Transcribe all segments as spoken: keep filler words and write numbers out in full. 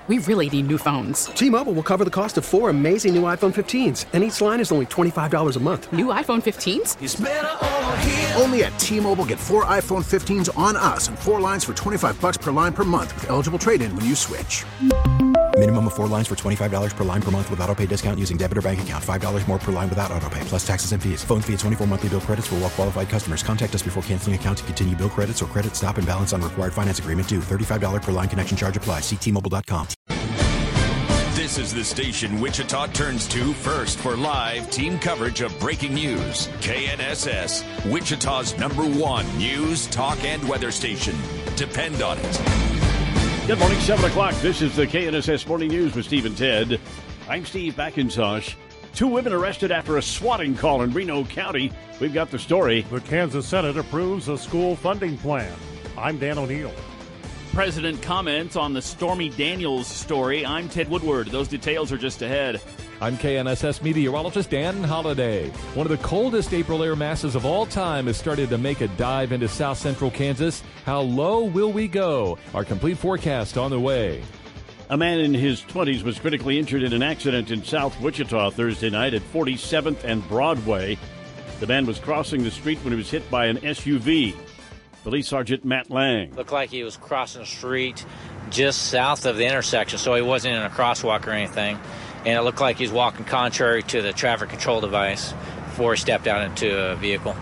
We really need new phones. T-Mobile will cover the cost of four amazing new iPhone fifteens, and each line is only twenty-five dollars a month. New iPhone fifteens? It's better over here. Only at T-Mobile, get four iPhone fifteens on us and four lines for twenty-five dollars per line per month with eligible trade-in when you switch. Minimum of four lines for twenty-five dollars per line per month with autopay discount using debit or bank account. five dollars more per line without autopay, plus taxes and fees. Phone fee at twenty-four monthly bill credits for well-qualified customers. Contact us before canceling account to continue bill credits or credit stop and balance on required finance agreement due. thirty-five dollars per line connection charge applies. See T Mobile dot com. This is the station Wichita turns to first for live team coverage of breaking news. K N S S, Wichita's number one news, talk, and weather station. Depend on it. Good morning, seven o'clock. This is the K N S S Morning News with Steve and Ted. I'm Steve McIntosh. Two women arrested after a swatting call in Reno County. We've got the story. The Kansas Senate approves a school funding plan. I'm Dan O'Neill. President comments on the Stormy Daniels story. I'm Ted Woodward. Those details are just ahead. I'm K N S S meteorologist Dan Holliday. One of the coldest April air masses of all time has started to make a dive into south central Kansas. How low will we go? Our complete forecast on the way. A man in his twenties was critically injured in an accident in South Wichita Thursday night at forty-seventh and Broadway. The man was crossing the street when he was hit by an S U V. Police Sergeant Matt Lang. Looked like he was crossing the street just south of the intersection, so he wasn't in a crosswalk or anything. And it looked like he was walking contrary to the traffic control device before he stepped out into a vehicle.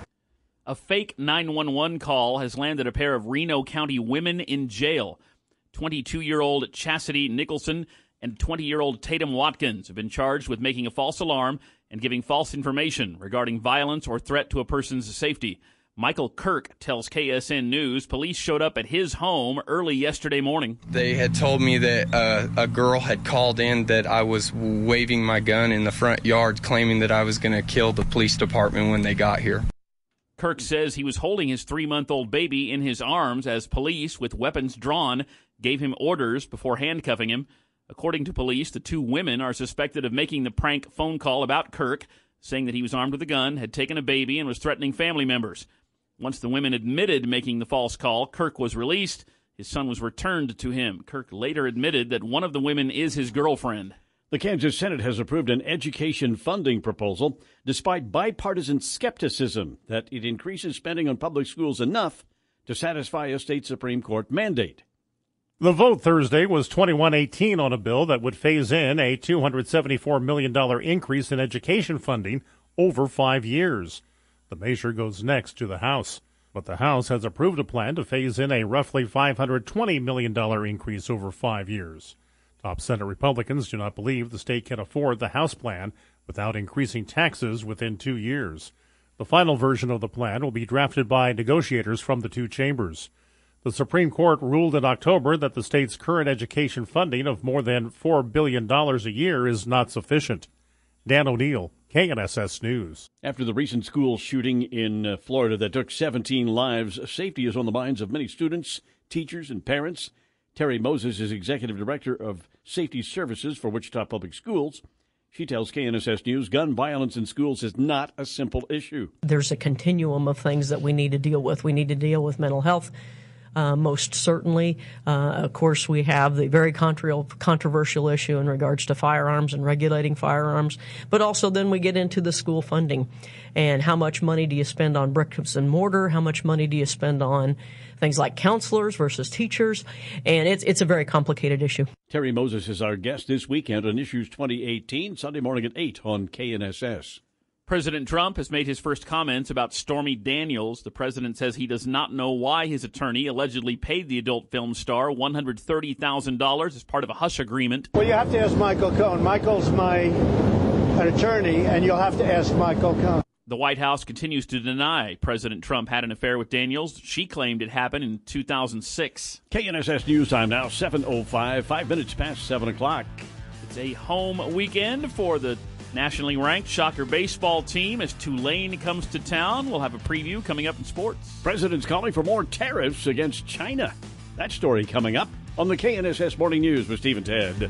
A fake nine one one call has landed a pair of Reno County women in jail. twenty-two-year-old Chastity Nicholson and twenty-year-old Tatum Watkins have been charged with making a false alarm and giving false information regarding violence or threat to a person's safety. Michael Kirk tells K S N News police showed up at his home early yesterday morning. They had told me that uh, a girl had called in that I was waving my gun in the front yard, claiming that I was going to kill the police department when they got here. Kirk says he was holding his three-month-old baby in his arms as police, with weapons drawn, gave him orders before handcuffing him. According to police, the two women are suspected of making the prank phone call about Kirk, saying that he was armed with a gun, had taken a baby, and was threatening family members. Once the women admitted making the false call, Kirk was released. His son was returned to him. Kirk later admitted that one of the women is his girlfriend. The Kansas Senate has approved an education funding proposal, despite bipartisan skepticism that it increases spending on public schools enough to satisfy a state Supreme Court mandate. The vote Thursday was twenty-one eighteen on a bill that would phase in a two hundred seventy-four million dollars increase in education funding over five years. The measure goes next to the House, but the House has approved a plan to phase in a roughly five hundred twenty million dollars increase over five years. Top Senate Republicans do not believe the state can afford the House plan without increasing taxes within two years. The final version of the plan will be drafted by negotiators from the two chambers. The Supreme Court ruled in October that the state's current education funding of more than four billion dollars a year is not sufficient. Dan O'Neill, K N S S News. After the recent school shooting in uh, Florida that took seventeen lives, safety is on the minds of many students, teachers, and parents. Terry Moses is Executive Director of Safety Services for Wichita Public Schools. She tells K N S S News gun violence in schools is not a simple issue. There's a continuum of things that we need to deal with. We need to deal with mental health. Uh, most certainly. Uh, of course, we have the very controversial issue in regards to firearms and regulating firearms. But also then we get into the school funding. And how much money do you spend on bricks and mortar? How much money do you spend on things like counselors versus teachers? And it's it's a very complicated issue. Terry Moses is our guest this weekend on Issues twenty eighteen, Sunday morning at eight on K N S S. President Trump has made his first comments about Stormy Daniels. The president says he does not know why his attorney allegedly paid the adult film star one hundred thirty thousand dollars as part of a hush agreement. Well, you have to ask Michael Cohen. Michael's my an attorney, and you'll have to ask Michael Cohen. The White House continues to deny President Trump had an affair with Daniels. She claimed it happened in two thousand six. K N S S News Time now, seven oh five, five minutes past seven o'clock. It's a home weekend for the nationally ranked Shocker baseball team as Tulane comes to town. We'll have a preview coming up in sports. President's calling for more tariffs against China. That story coming up on the K N S S Morning News with Steve and Ted.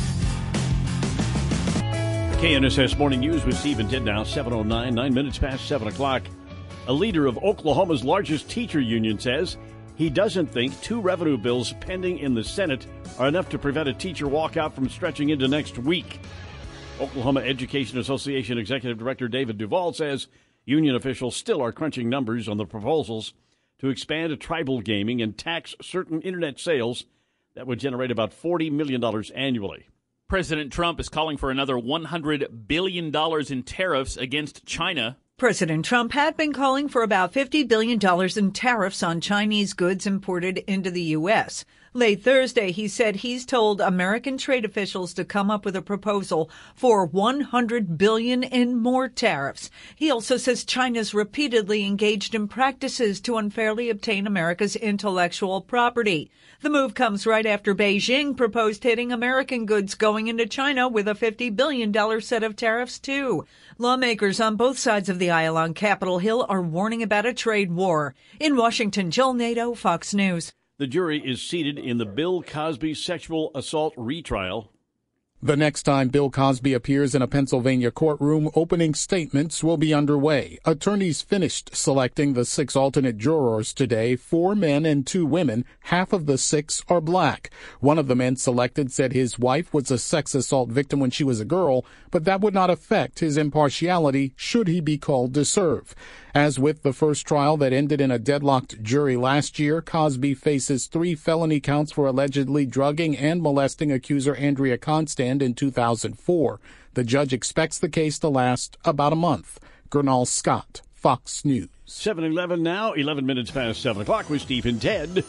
K N S S Morning News with Steve and Ted now, seven oh nine, nine minutes past seven o'clock. A leader of Oklahoma's largest teacher union says he doesn't think two revenue bills pending in the Senate are enough to prevent a teacher walkout from stretching into next week. Oklahoma Education Association Executive Director David Duvall says union officials still are crunching numbers on the proposals to expand tribal gaming and tax certain internet sales that would generate about forty million dollars annually. President Trump is calling for another one hundred billion dollars in tariffs against China. President Trump had been calling for about fifty billion dollars in tariffs on Chinese goods imported into the U S. Late Thursday, he said he's told American trade officials to come up with a proposal for one hundred billion dollars in more tariffs. He also says China's repeatedly engaged in practices to unfairly obtain America's intellectual property. The move comes right after Beijing proposed hitting American goods going into China with a fifty billion dollars set of tariffs, too. Lawmakers on both sides of the aisle on Capitol Hill are warning about a trade war. In Washington, Jill Nato, Fox News. The jury is seated in the Bill Cosby sexual assault retrial. The next time Bill Cosby appears in a Pennsylvania courtroom, opening statements will be underway. Attorneys finished selecting the six alternate jurors today, four men and two women. Half of the six are black. One of the men selected said his wife was a sex assault victim when she was a girl, but that would not affect his impartiality should he be called to serve. As with the first trial that ended in a deadlocked jury last year, Cosby faces three felony counts for allegedly drugging and molesting accuser Andrea Constand in two thousand four. The judge expects the case to last about a month. Gernal Scott, Fox News. seven eleven now, eleven minutes past seven o'clock with Steve and Ted.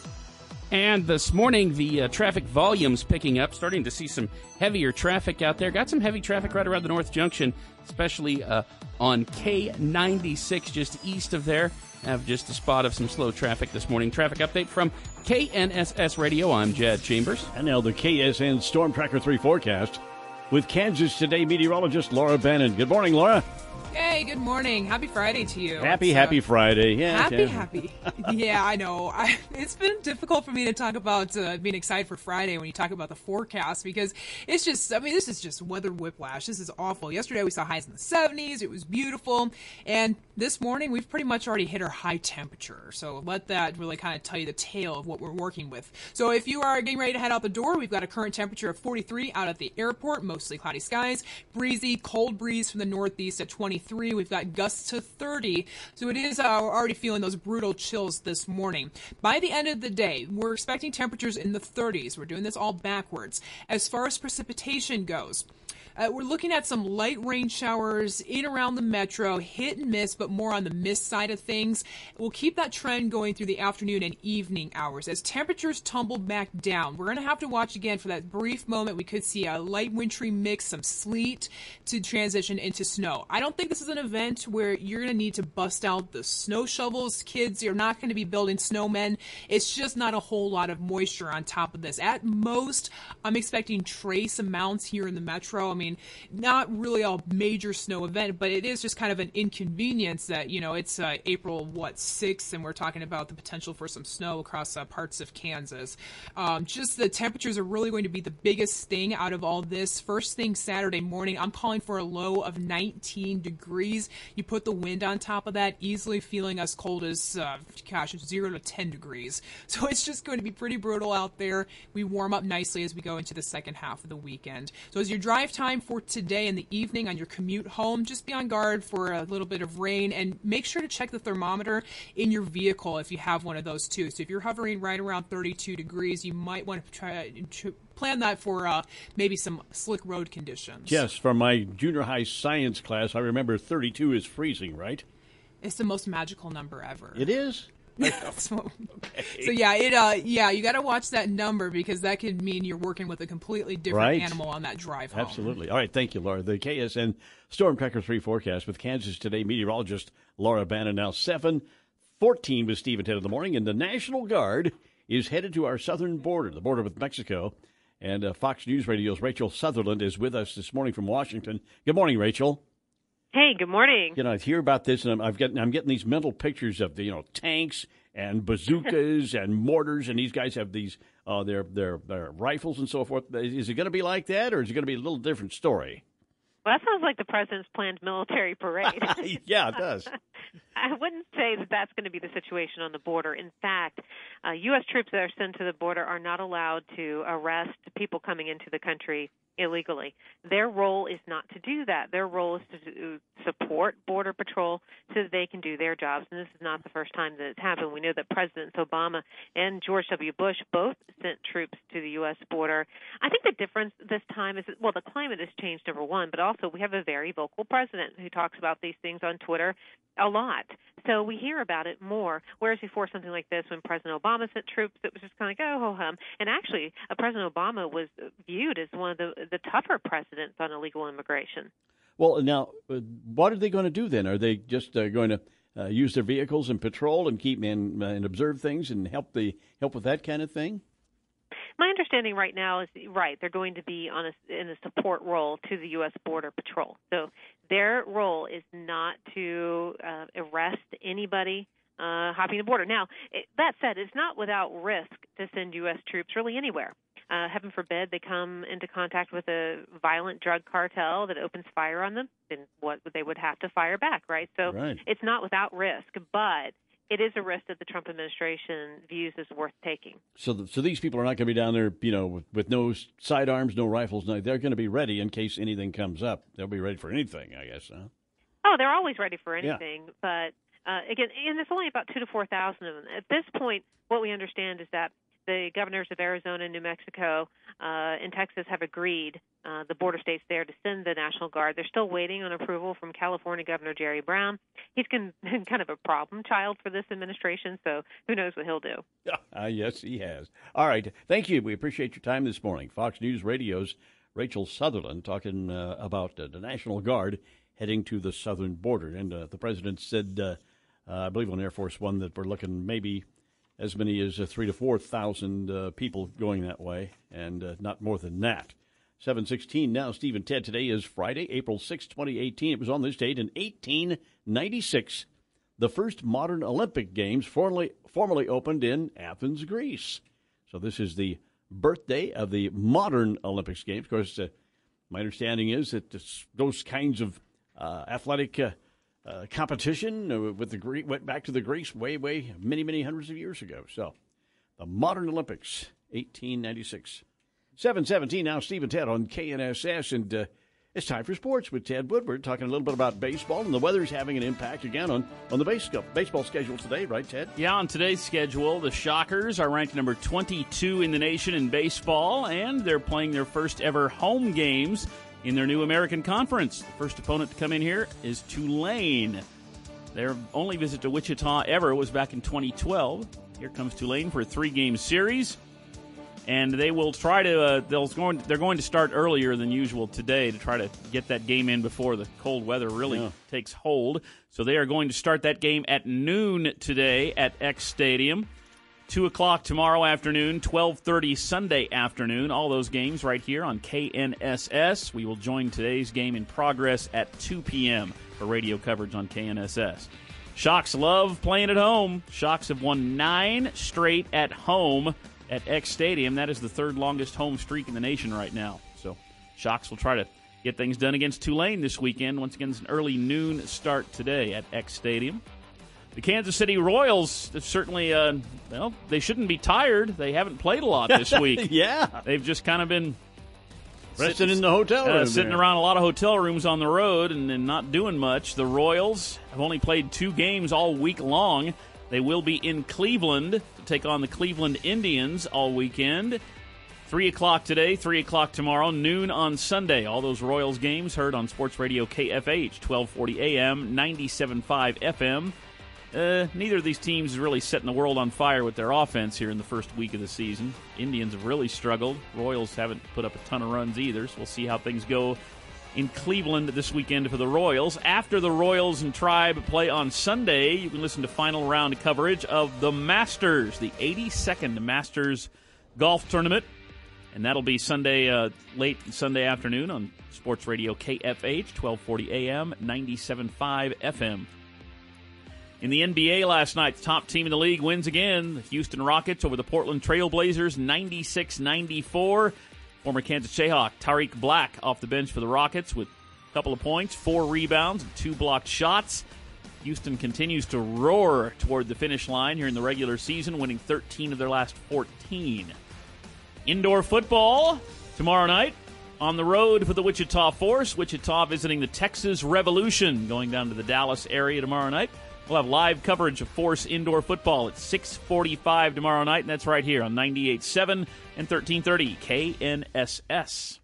And this morning, the uh, traffic volume's picking up, starting to see some heavier traffic out there. Got some heavy traffic right around the North Junction, especially uh, on K ninety-six just east of there. Have just a spot of some slow traffic this morning. Traffic update from K N S S Radio. I'm Jed Chambers. And now the K S N Storm Tracker three forecast with Kansas Today meteorologist Laura Bannon. Good morning, Laura. Hey, good morning. Happy Friday to you. Happy, so, happy Friday. Yeah, happy, okay. happy. Yeah, I know. I, it's been difficult for me to talk about uh, being excited for Friday when you talk about the forecast because it's just, I mean, this is just weather whiplash. This is awful. Yesterday we saw highs in the seventies. It was beautiful. And this morning we've pretty much already hit our high temperature. So let that really kind of tell you the tale of what we're working with. So if you are getting ready to head out the door, we've got a current temperature of forty-three out at the airport, mostly cloudy skies, breezy, cold breeze from the northeast at twenty-three. We've got gusts to thirty, so it is uh, we're already feeling those brutal chills this morning. By the end of the day, we're expecting temperatures in the thirties. We're doing this all backwards. As far as precipitation goes, Uh, we're looking at some light rain showers in around the metro, hit and miss, but more on the miss side of things. We'll keep that trend going through the afternoon and evening hours. As temperatures tumble back down, we're going to have to watch again for that brief moment. We could see a light wintry mix, some sleet to transition into snow. I don't think this is an event where you're going to need to bust out the snow shovels. Kids, you're not going to be building snowmen. It's just not a whole lot of moisture on top of this. At most, I'm expecting trace amounts here in the metro. I mean, I mean, not really a major snow event, but it is just kind of an inconvenience that, you know, it's uh, April, what, sixth, and we're talking about the potential for some snow across uh, parts of Kansas. Um, just the temperatures are really going to be the biggest thing out of all this. First thing Saturday morning, I'm calling for a low of nineteen degrees. You put the wind on top of that, easily feeling as cold as, uh, gosh, zero to ten degrees. So it's just going to be pretty brutal out there. We warm up nicely as we go into the second half of the weekend. So as your drive time for today in the evening on your commute home, just be on guard for a little bit of rain and make sure to check the thermometer in your vehicle if you have one of those too. So if you're hovering right around thirty-two degrees, you might want to try to plan that for uh, maybe some slick road conditions. Yes, from my junior high science class, I remember thirty-two is freezing, right? It's the most magical number ever. It is? so, okay. so yeah, it uh yeah, you got to watch that number because that could mean you're working with a completely different right. animal on that drive home. Absolutely. All right, thank you, Laura. The K S N Storm Tracker three forecast with Kansas Today meteorologist Laura Bannon. Now seven fourteen with Steve and Ted in the morning, and the National Guard is headed to our southern border, the border with Mexico. And uh, Fox News Radio's Rachel Sutherland is with us this morning from Washington. Good morning, Rachel. Hey, good morning. You know, I hear about this, and I'm, I've got, I'm getting these mental pictures of the, you know, tanks and bazookas and mortars, and these guys have these, uh, their, their, their rifles and so forth. Is it going to be like that, or is it going to be a little different story? Well, that sounds like the president's planned military parade. Yeah, it does. I wouldn't say that that's going to be the situation on the border. In fact, uh, U S troops that are sent to the border are not allowed to arrest people coming into the country illegally. Their role is not to do that. Their role is to support Border Patrol so that they can do their jobs. And this is not the first time that it's happened. We know that Presidents Obama and George W. Bush both sent troops to the U S border. I think the difference this time is, that, well, the climate has changed, number one, but also we have a very vocal president who talks about these things on Twitter a lot. So we hear about it more, whereas before something like this, when President Obama sent troops, it was just kind of like, oh, ho hum. And actually, uh, President Obama was viewed as one of the, the tougher presidents on illegal immigration. Well, now, uh, what are they going to do then? Are they just uh, going to uh, use their vehicles and patrol and keep and, uh, and observe things and help the help with that kind of thing? My understanding right now is, right, they're going to be on a, in a support role to the U S Border Patrol. So their role is not to uh, arrest anybody uh, hopping the border. Now, it, that said, it's not without risk to send U S troops really anywhere. Uh, heaven forbid they come into contact with a violent drug cartel that opens fire on them, then what they would have to fire back, right? So right. It's not without risk, but it is a risk that the Trump administration views as worth taking. So, the, so these people are not going to be down there, you know, with, with no sidearms, no rifles. No, they're going to be ready in case anything comes up. They'll be ready for anything, I guess. Huh? Oh, they're always ready for Yeah. anything. But uh, again, and there's only about two to four thousand of them at this point. What we understand is that the governors of Arizona, New Mexico, uh, and Texas have agreed, uh, the border states there, to send the National Guard. They're still waiting on approval from California Governor Jerry Brown. He's been kind of a problem child for this administration, so who knows what he'll do. Uh, yes, he has. All right. Thank you. We appreciate your time this morning. Fox News Radio's Rachel Sutherland talking uh, about uh, the National Guard heading to the southern border. And uh, the president said, uh, uh, I believe on Air Force One, that we're looking maybe as many as uh, three to four thousand uh, people going that way, and uh, not more than that. seven sixteen now. Steve and Ted. Today is Friday, April sixth, twenty eighteen. It was on this date in eighteen ninety-six. The first modern Olympic Games formally formally opened in Athens, Greece. So this is the birthday of the modern Olympics Games. Of course, uh, my understanding is that this, those kinds of uh, athletic uh, Uh, competition uh, with the Greek went back to the Greeks way, way, many, many hundreds of years ago. So, the modern Olympics, eighteen ninety-six. seven seventeen now, Steve and Ted on K N S S, and uh, it's time for sports with Ted Woodward, talking a little bit about baseball, and the weather's having an impact again on, on the base, baseball schedule today, right, Ted? Yeah, on today's schedule, the Shockers are ranked number twenty-two in the nation in baseball, and they're playing their first ever home games in their new American Conference. The first opponent to come in here is Tulane. Their only visit to Wichita ever was back in twenty twelve. Here comes Tulane for a three-game series, and they will try to. Uh, they'll going. They're going to start earlier than usual today to try to get that game in before the cold weather really Yeah. takes hold. So they are going to start that game at noon today at X Stadium. Two o'clock tomorrow afternoon, twelve thirty Sunday afternoon. All those games right here on K N S S. We will join today's game in progress at two p.m. for radio coverage on K N S S. Shocks love playing at home. Shocks have won nine straight at home at X Stadium. That is the third longest home streak in the nation right now. So Shocks will try to get things done against Tulane this weekend. Once again, it's an early noon start today at X Stadium. The Kansas City Royals certainly, uh, well, they shouldn't be tired. They haven't played a lot this week. Yeah. They've just kind of been Resting sitting, in the hotel room uh, sitting there. around a lot of hotel rooms on the road and, and not doing much. The Royals have only played two games all week long. They will be in Cleveland to take on the Cleveland Indians all weekend. three o'clock today, three o'clock tomorrow, noon on Sunday. All those Royals games heard on Sports Radio K F H, twelve forty A M, ninety-seven point five F M. Uh, neither of these teams is really setting the world on fire with their offense here in the first week of the season. Indians have really struggled. Royals haven't put up a ton of runs either, so we'll see how things go in Cleveland this weekend for the Royals. After the Royals and Tribe play on Sunday, you can listen to final round coverage of the Masters, the eighty-second Masters Golf Tournament. And that'll be Sunday, uh, late Sunday afternoon on Sports Radio K F H, twelve forty A M, ninety-seven point five F M. In the N B A last night, the top team in the league wins again. The Houston Rockets over the Portland Trail Blazers, ninety-six ninety-four. Former Kansas Jayhawk Tariq Black off the bench for the Rockets with a couple of points, four rebounds, and two blocked shots. Houston continues to roar toward the finish line here in the regular season, winning thirteen of their last fourteen. Indoor football tomorrow night. On the road for the Wichita Force. Wichita visiting the Texas Revolution, going down to the Dallas area tomorrow night. We'll have live coverage of Force indoor football at six forty-five tomorrow night, and that's right here on ninety-eight point seven and thirteen thirty K N S S.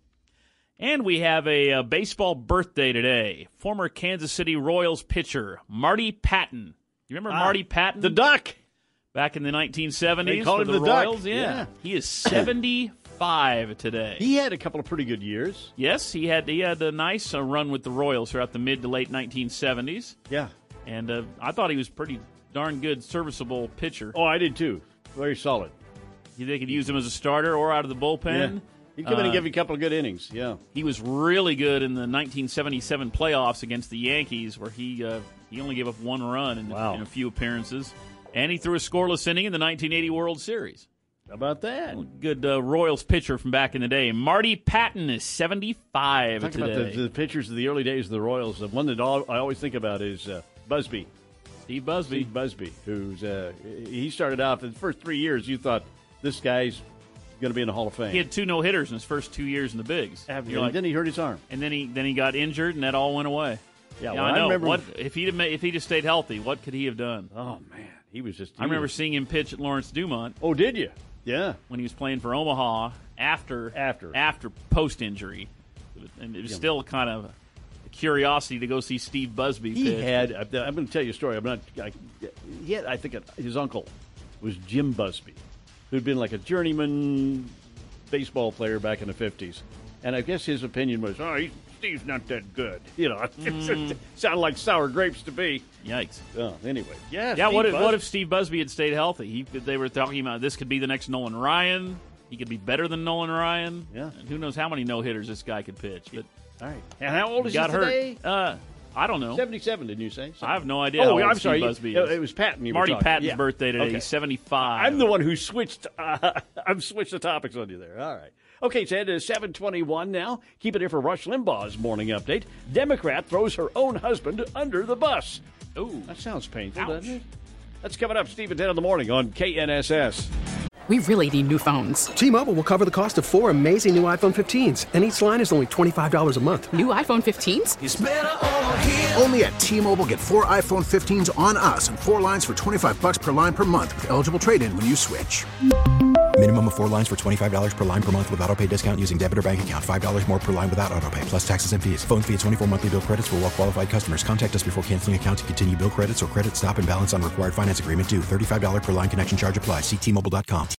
And we have a, a baseball birthday today. Former Kansas City Royals pitcher Marty Patton. You remember ah, Marty Patton? The Duck. Back in the nineteen seventies they called for him the, the Royals. Duck. Yeah. yeah. He is seventy-five today. He had a couple of pretty good years. Yes, he had he had a nice uh, run with the Royals throughout the mid to late nineteen seventies. Yeah. And uh, I thought he was pretty darn good, serviceable pitcher. Oh, I did too. Very solid. They could use him as a starter or out of the bullpen. Yeah. He'd come in uh, and give you a couple of good innings. Yeah. He was really good in the nineteen seventy-seven playoffs against the Yankees, where he uh, he only gave up one run in, wow. in a few appearances. And he threw a scoreless inning in the nineteen eighty World Series. How about that? Well, good uh, Royals pitcher from back in the day. Marty Patton is seventy-five Talk today. about the, the pitchers of the early days of the Royals. The one that all, I always think about is uh, Busby. Steve Busby. Steve Busby, who's uh, he started out in the first three years. You thought this guy's going to be in the Hall of Fame. He had two no hitters in his first two years in the bigs. And like, then he hurt his arm, and then he then he got injured, and that all went away. Yeah, yeah well, I know. I remember what if he if he just stayed healthy? What could he have done? Oh man, he was just. He I remember was, seeing him pitch at Lawrence Dumont. Oh, did you? Yeah, when he was playing for Omaha after after after post injury, and it was yeah. still kind of a curiosity to go see Steve Busby he pitch. had. I'm going to tell you a story. I'm not. I, he had. I think his uncle was Jim Busby, who'd been like a journeyman baseball player back in the fifties, and I guess his opinion was, "Oh, he, Steve's not that good." You know, mm. it sounded like sour grapes to me. Yikes. Oh, anyway, yeah. Yeah. Steve What if Bus- what if Steve Busby had stayed healthy? He they were talking about this could be the next Nolan Ryan. He could be better than Nolan Ryan. Yeah. And who knows how many no hitters this guy could pitch? But all right. And how old is he? Got he today? Hurt. Uh, I don't know. seventy-seven, didn't you say? seventy I have no idea. Oh, how old I'm Steve sorry. Busby It, is. it was Patton. You Marty were talking. Patton's yeah. birthday today. Okay. He's seventy-five. I'm the one who switched. Uh, I've switched the topics on you there. All right. Okay, so it is seven twenty-one now. Keep it here for Rush Limbaugh's morning update. Democrat throws her own husband under the bus. Ooh, that sounds painful, ouch. doesn't it? That's coming up, Steve, at ten in the morning on K N S S. We really need new phones. T-Mobile will cover the cost of four amazing new iPhone fifteens, and each line is only twenty-five dollars a month. New iPhone fifteens? It's better over here. Only at T-Mobile, get four iPhone fifteens on us and four lines for twenty-five dollars per line per month with eligible trade-in when you switch. Minimum of four lines for twenty-five dollars per line per month with autopay discount using debit or bank account. five dollars more per line without autopay, plus taxes and fees. Phone fee at twenty-four monthly bill credits for well-qualified customers. Contact us before canceling account to continue bill credits or credit stop and balance on required finance agreement due. thirty-five dollars per line connection charge applies. See T Mobile dot com.